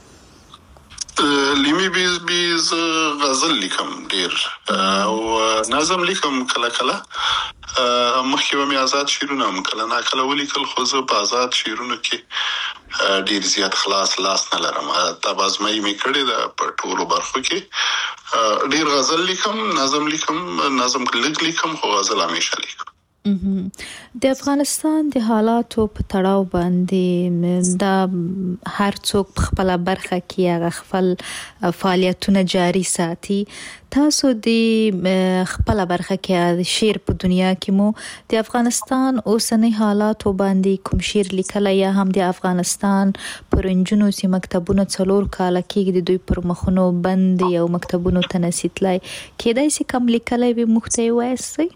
لیمی بیز غزل لیکم ډېر او نظم لیکم کله کله مخکې به مې آزاد شعرونه هم کله ناکله ولیکل خو زه په آزاد شعرونو کې ډېر زیات خلاص لاس نه لرم تبازمایي مې کړې ده په ټولو برخو کې ډېر غزل لیکم نظم لږ لیکم خو غزل همیشه لیکم د افغانستان د حالاتو په تړاو باندې دا هر څوک په خپل برخه کې هغه خپل فعالیتونه جاري ساتي. تاسو د خپل برخه کې د شعر په دنیا کې مو د افغانستان اوسنی حالاتو باندې کوم شعر لیکلی یا هم د افغانستان پرنجونو سي مکتبونو 4 کال کې د دوی پر مخونو بند یو مکتبونو تنسیتلای کېدای سي کوم لیکلی به مخته وایسي؟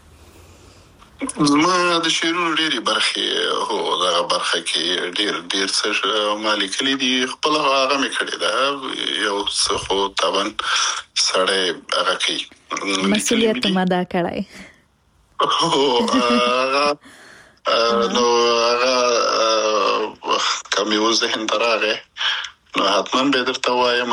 زما د شعرونو ډېرې برخې دغه برخه کې ډېر څه ما لیکلي دي. خپل هغه مې کړې ده یو څه خو طبعا سړی هغه کوي مسؤلیت ما دا کړی نو هغه کوم یو ذهن ته راغی نو حتما به درته وایم.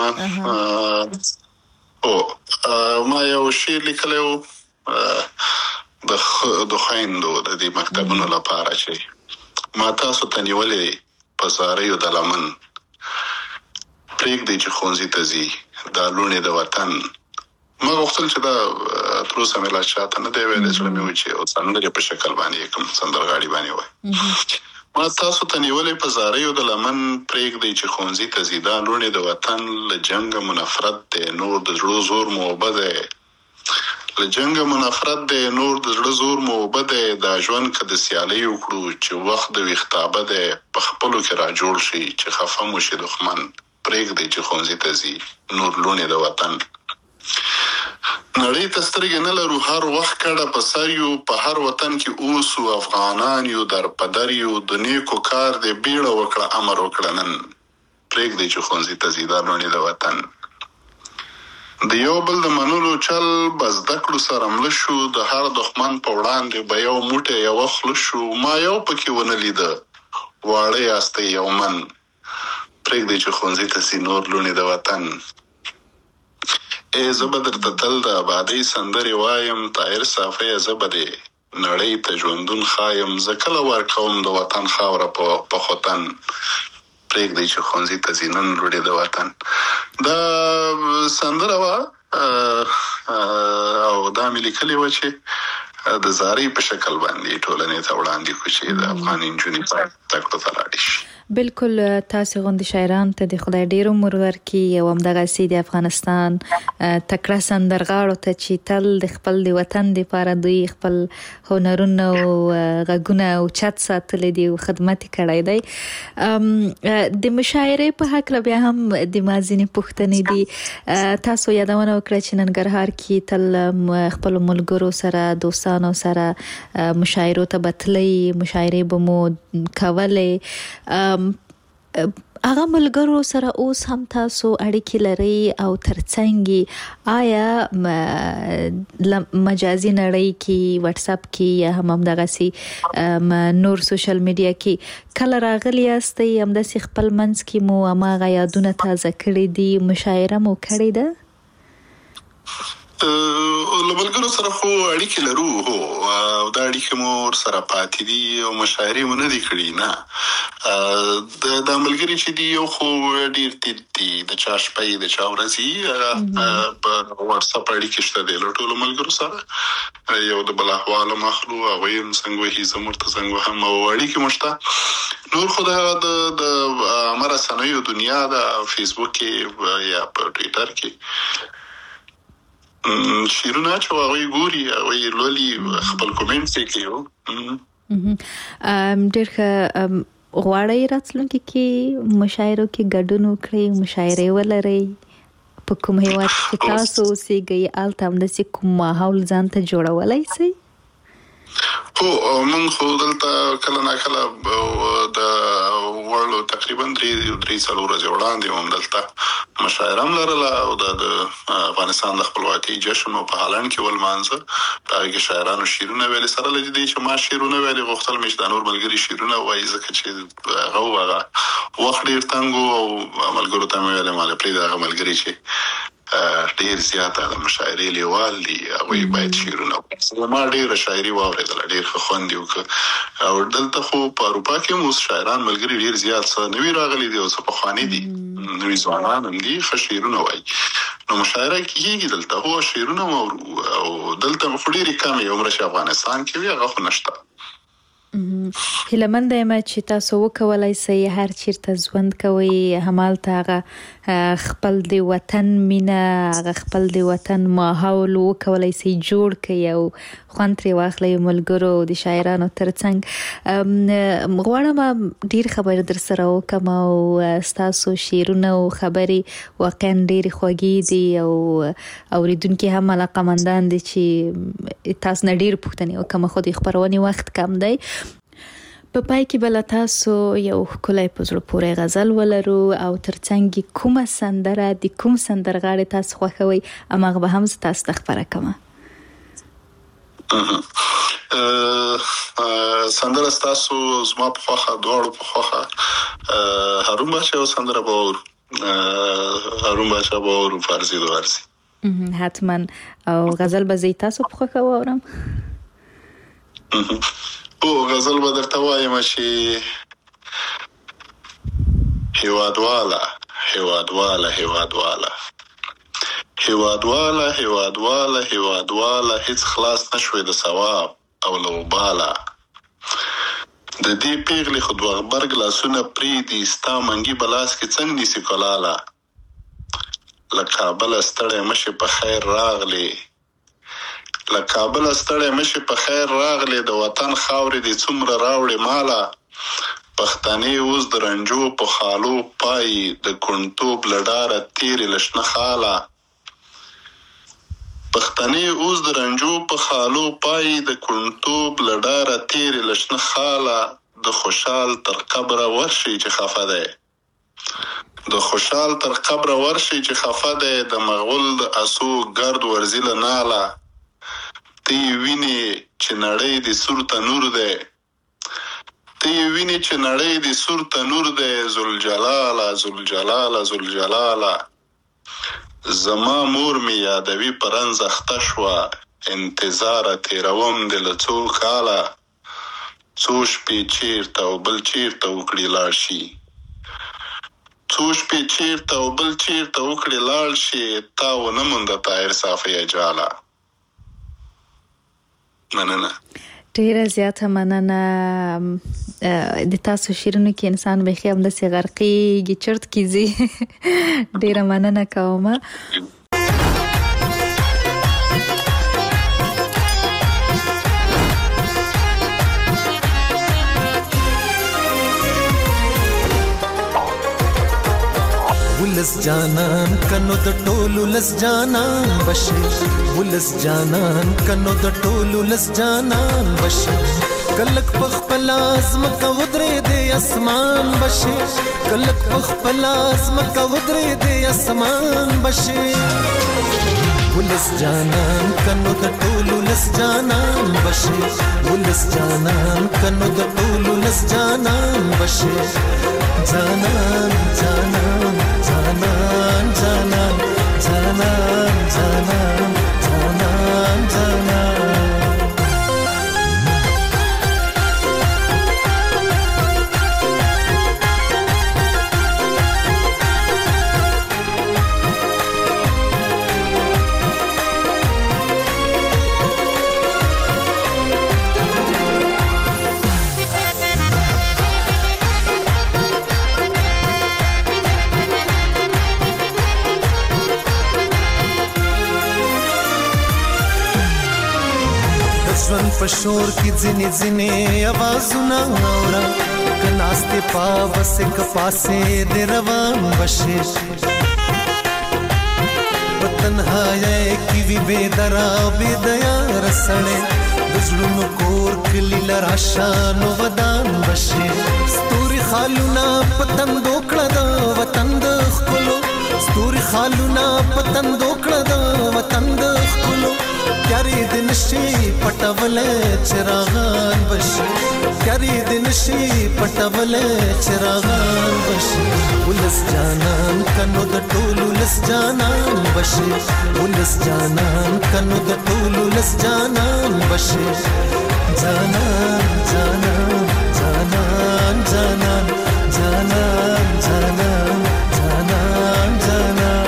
ما یو شعر لیکلی و د خویندو د دې مکتبونو لپاره چې ما تاسو ته نیولې په زاریو د لمن پرېږدئ چې ښوونځي ته ځي دا لوڼې د وطن. ما غوښتل چې دا تر اوسه مې لا چاته نه دی ویلی، زړه مې و چې یو سندرې په شکل باندې کوم سندرغاړي باندې وایي. ما تاسو ته نیولې په زاریو د لمن پرېږدئ چې ښوونځي ته ځي دا لوڼې د وطن. له جنګه مو نفرت دی نور د زړه زور مو اوبه دی، له جنګه مو نفرت دی نور د زړه زور مو اوبه دی. دا ژوند که د سیالۍ وکړو چې وخت د ویښتابه دی، په خپلو کې را جوړ شي چې خفه مو شي دښمن. پرېږدئ چې ښوونځي ته ځي نور لوڼې د وطن. نړۍ ته سترګې نه لرو هر وخت کډه په سر یو، په هر وطن کې اوسو افغانان یو در په در یو. د نیکو کار دی بیړه وکړه امر وکړه نن. پرېږدئ چې ښوونځي ته ځي دا لوڼې د وطن. د یو بل د منلو چل به زده کړو سره مله شو، د هر دښمن په وړاندې به یو موټی یوه خوله شو. ما یو پکې ونه لیده واړه یاستئ یو من. پرېږدئ چې ښوونځي ته سي نور لوڼې د وطن. زه به درته تل د ابادۍ سندرې وایم، طاهر صافیه زه به دې نړۍ ته ژوندون ښایم. زه کله ورکوم د وطن خاوره په خوتن. پرېږدئ چې ښوونځي ته ځي نن لوڼې د وطن. دا سندره وه او دا مې لیکلې وه چې د زارۍ په شکل باندې ټولنې ته وړاندې کړو چې د افغان نجونې زده کړو ته لاړې شي. بالکل تاسو غوندې شاعران ته د خدای ډېر عمر ورکړي او همدغسې د افغانستان تکړه سندرغاړو ته چې تل د خپل د وطن دپاره دوی خپل هنرونه او غږونه اوچت ساتلی دي او خدمت یې کړی دی. د مشاعرې په هکله بیا هم د ما ځینې پوښتنې دي. تاسو یادونه وکړه چې ننګرهار کې تل خپلو ملګرو سره دوستانو سره مشاعرو ته به تلئ، مشاعرې به مو کولې. هغه ملګرو سره اوس هم تاسو اړیکې لرئ او ترڅنګ آیا مجازي نړۍ کې واتس اپ کې یا هم همدغسې نور سوشل میډیا کې کله راغلی یاستئ همداسې خپل منځ کې مو هماغه یادونه تازه کړي دي، مشاعره مو کړې ده؟ له ملګرو سره خو اړیکې لرو او دا اړیکې مو ورسره پاتې دي او مشاعرې مو نه دي کړي. نه دا ملګري چې دي یو خو ډېر تیز دي، د چا شپه د چا ورځي په واتس اپ اړیکې شته دي له ټولو ملګرو سره. یو د بل احوال هم اخلو، هغوی هم څنګه وهي زه ورته څنګه وهم او اړیکې مو شته. نور خو د عامه رسنیو دنیا د فیسبوک کې یا په ټویټر کې شیرونه چې هغوی ګوري هغوی لولي خپل کومنټس یې کوي. ډېر ښه. غواړئ راتلونکي کې مشاعرو کې ګډون وکړئ، مشاعرې ولرئ؟ په کوم هیواد کې تاسو اوسېږئ هلته همداسې کوم ماحول ځان ته جوړولی سئ؟ موږ خو دلته کله نا کله د وړلو تقریبا 3-4 ورځې وړاندې هم دلته مشاعره هم لرله او د افغانستان د خپلواکۍ جشن په هالند کې ولمانځه. په هغې کې شاعرانو شعرونه ویلې، سره له دې چې ما شعرونه ویلې غوښتل مې چې دا نور ملګري شعرونه ووایي ځکه چې هغه وخت ډېر تنګ و او ملګرو ته مې ویلې ما له پرېږده هغه ملګري چې ډیر زیاته د مشاعرې لیوال دي هغوی باید شعرونه وکړي. ما ډیره شاعري واورېدله، ډیر ښه خوند یې وکړ. او دلته خو په اروپا کې هم اوس شاعران ملګري ډیر زیات څه نوي راغلي دي او څه پخواني دي، نوي ځوانان هم دي ښه شعرونه وایي. نو مشاعره کېږي دلته، هو شعرونه او دلته خو ډېرې کمې عمره چې افغانستان کې وي هغه خو نشته. هیله منده یم چې تاسو وکولای سئ هر چیرته ژوند کوئ همالته هغه خپل د وطن مینه، هغه خپل د وطن ماحول وکولای سئ جوړ کړئ او خوند ترې واخلئ ملګرو د شاعرانو ترڅنګ. غواړم ډېر خبرې در سره وکړم او ستاسو شعرونه او خبرې واقعا ډېرې خوږې دي او اورېدونکي هم علاقه‌مندان دي چې تاسو نه ډېر پوښتنې وکړم، خو د خپرونې وخت کم دی. په پای کې بل تاسو یو ښکلی په زړه پورې غزل ولرو او ترڅنګ کومه سندره د کوم سندرغاړي تاسو خوښوئ هماغه به هم تاسو ته خپره کړم. سندره ستاسو زما په خوښه، دواړو په خوښه. هارون باچا یو سندره به واورو، هارون باچا به واورو، فارزي د وارزي. حتما. او غزل به زه تاسو په خوښه واورم. غزل به درته وایم چې هیوادواله هیوادواله هیوادواله هیوادواله هیوادواله هیوادواله هیڅ خلاص نشوي د ثواب او لوباله د دې پیغلې خو دوه غبرګ لاسونه پریدي ستا منګي بلاس کې څنګه نیسي کلاله له کابله ستړی مشي په خیر راغلی له کابل ستړی مشي په خیر راغلی د وطن خاورې دې څومره راوړې ماله پښتنې اوس د رنجو په خالو پای د کونټوب لډاره تیرې لشنه خاله پښتنې اوس د رنجو په خالو پای د کونټوب لډاره تیرې لشنه خاله د خوشحال تر قبره ورشي چې خفه دی د خوشحال تر قبره ورشي چې خفه دی د مغول د اسو ګرد ورزي له ناله تی ویني چې نړۍ د سور تنور دی تی ویني چې نړۍ د سور تنور دی ذوالجلاله ذوالجلاله ذوالجلاله زما مور می یادوي پرنځ اخته شوه انتظار تیروم د له څو کاله څو شپې چیرته او بل چیرته وکړي لاړ شي څو شپې چیرته او بل چیرته وکړي لاړ شي تا ونه مونده طاهر صافی اجاله. مننه. ډیره زیاته مننه. د تاسو شعرونو کې انسان بخي هم داسې غرقېږي چرت کیږي. ډیره مننه کوم. ولس جانان کنو د ټولو لس جانان بشي ولس جانان کنو د ټولو لس جانان بشي کلک پخپل ازمکه ودرې د اسمان بشي کلک پخپل ازمکه ودرې د اسمان بشي ولس جانان کنو د ټولو لس جانان بشي ولس جانان کنو د ټولو لس جانان بشي جانان جانان جانان جانان جانان جانان جانان جانان پشور کی ځنې ځنې आवाजونه اورا کناسته پاوس ک پاسه د روان بشي وطنهای کی وی بدرا بدیا رسړې دزړونو کور کلی لراشانو ودان بشي ستوري خالونا پتن دوکړه د وطن د خلو ستوري خالونا پتن دوکړه د وطن د خلو کاری دن شي پټول چراغان بشي کاری دن شي پټولې چراغان بشي ولس جانان کنو د ټولو لس جانان بشي ولس جانان کنو د ټولو لس جانان بشي جانان جانان جانان جانان جانان جانان جانان جانان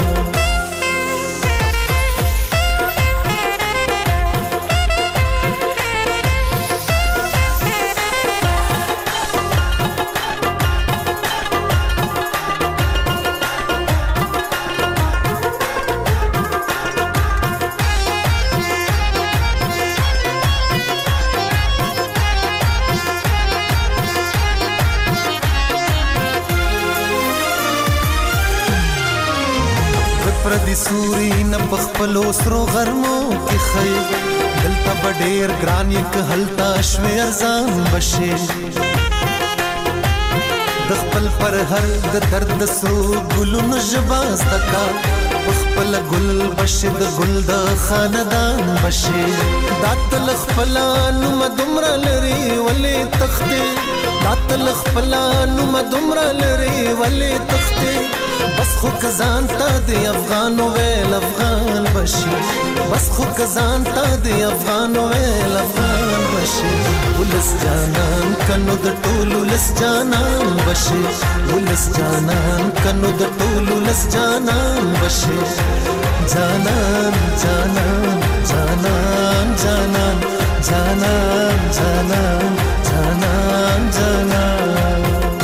پردي سوري نه بخپلو سرو غرمو کې خي دلته بډېر ګران یک هلتا شوي ارزان بشي د خپل پر هر د درد سرو ګلونو ژباز دکا خپل ګل بشي د ګل د خاندان بشي داتل خپل نو مدمر لري ولې تختي داتل خپل نو مدمر لري ولې تختي بس خو کزان تا دی افغان ویل افغان بشي بس خو کزان تا دی افغان ویل افغان بشي ولس جانان کنو د ټولو لس جانان بشي ولس جانان کنو د ټولو لس جانان بشي جانان جانان جانان جانان جانان جانان جانان جانان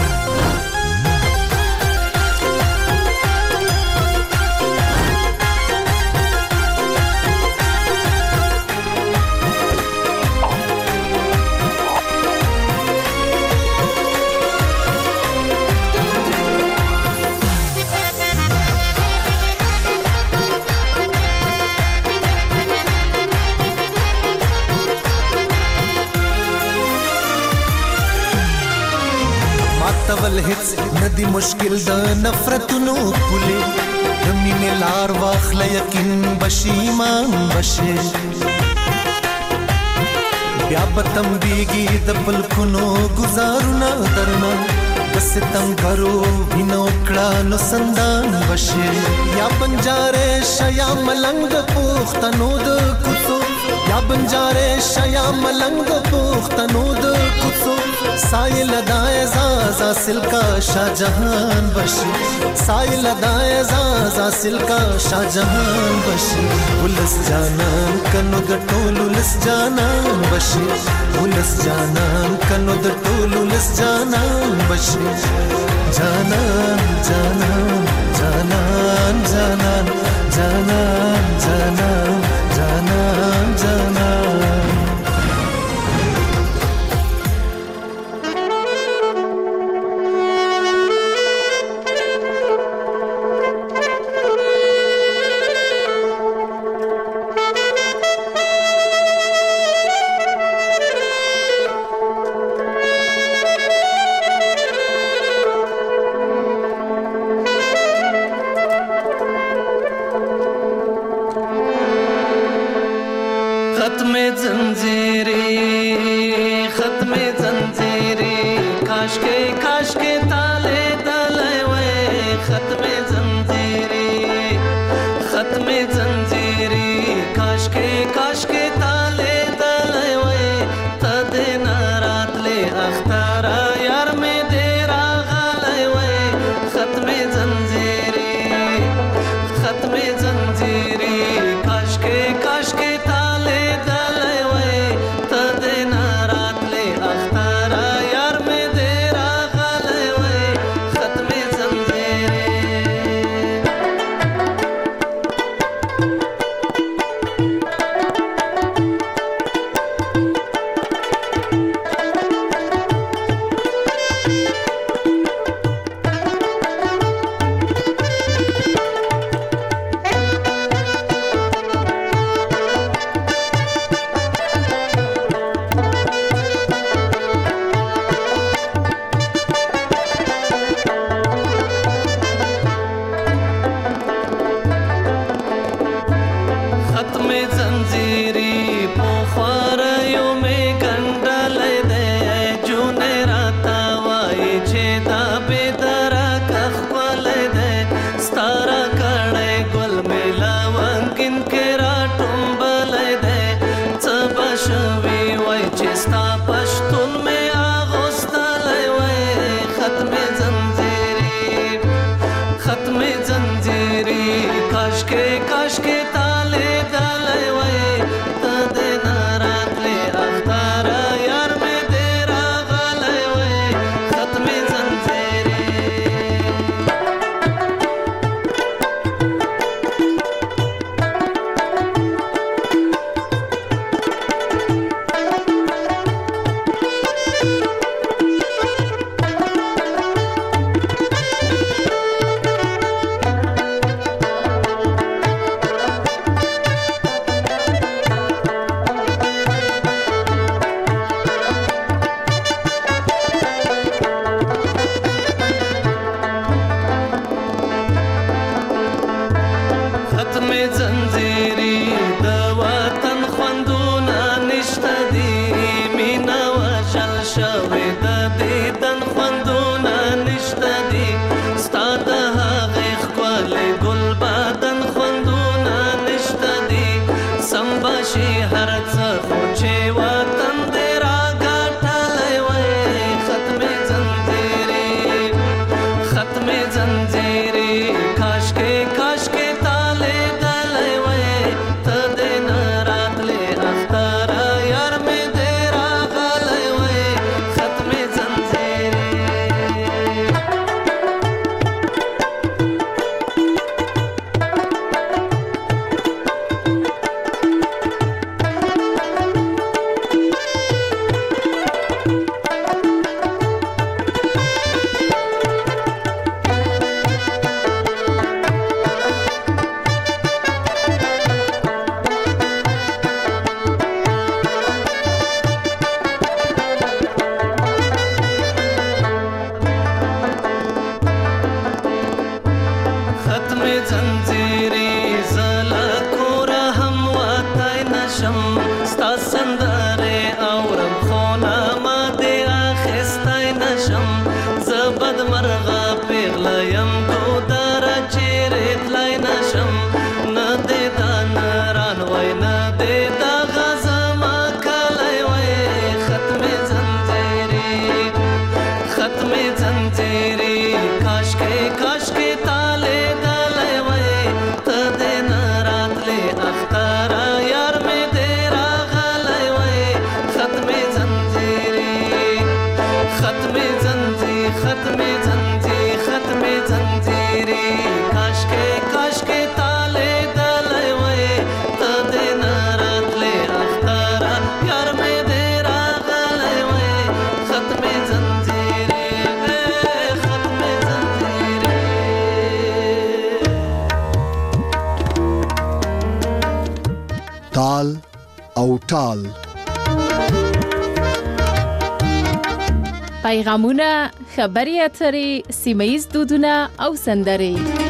تول هیڅ ندی مشکل د نفرتونو پولې د مینې لار واخله یقین بشي ایمان بشي بیا به تمبیږي د پلکونو ګزارونه درنه د ستمګرو وینو کړه نو سندان بشي یا بنجارې شیا ملنګ پوښتنو د کوڅو یا بنجارې شیا ملنګ پوښتنو د کوڅو سایل دای زازا سلکا شاہجہان بشي سایل دای زازا سلکا شاہجہان بشي ولس جانان کنو د ټولو لس جانان بشي ولس جانان کنو د ټولو لس جانان بشي جانان جانان جانان جانان جانان جانان جانان جانان اختر شي هر څه خو چې وطن دې راګټلی وای ختمې زنځیرې کاشکې تا لیدلی وای ته دې نه راتلې اختره یار مې دې راغلی وای ختمې زنځیرې ستا سندرې اورم خو نامه دې اخیستی نشم زه بدمرغه پیغله یم ګودره چیرې تلی نشم نه دې دا نران وای نه دې دغه زما کلی وای ختمې زنځیرې کاشکې تا لیدلی وای ته دې نه راتلې اختره یار مې دې راغلی وای ختمې زنځیرې کاشکې تا لیدلی وای ته دې نه راتلې اختره یار مې دې راغلی وای ختمې زنځیرې تال او ټال پیغامونه، خبري اترې، سیمه ییز دودونه او سندرې